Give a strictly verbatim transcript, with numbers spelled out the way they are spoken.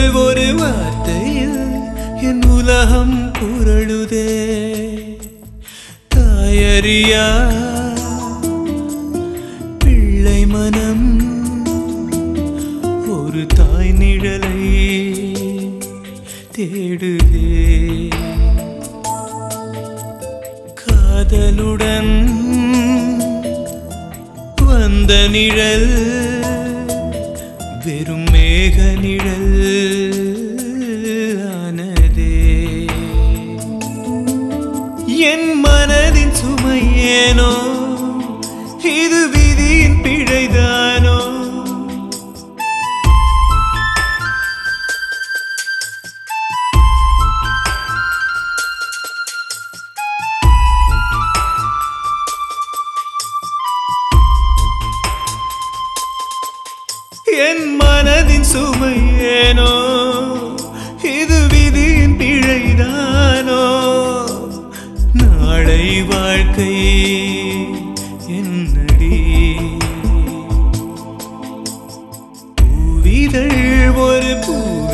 உங்கள் ஒரு வார்த்தையில் என் உலகம் புரளுதே. தாயறியா பிள்ளை மனம் ஒரு தாய் நிழலை தேடுதே. காதலுடன் வந்த நிழல் வெறும் மேக நிழல் ஆனதே. என் மனதின் சுமையேனோ இது விதியின் பிழைதானோ. என் மனதின் சுமையேனோ இது விதியின் பிழைதானோ. நாளை வாழ்க்கை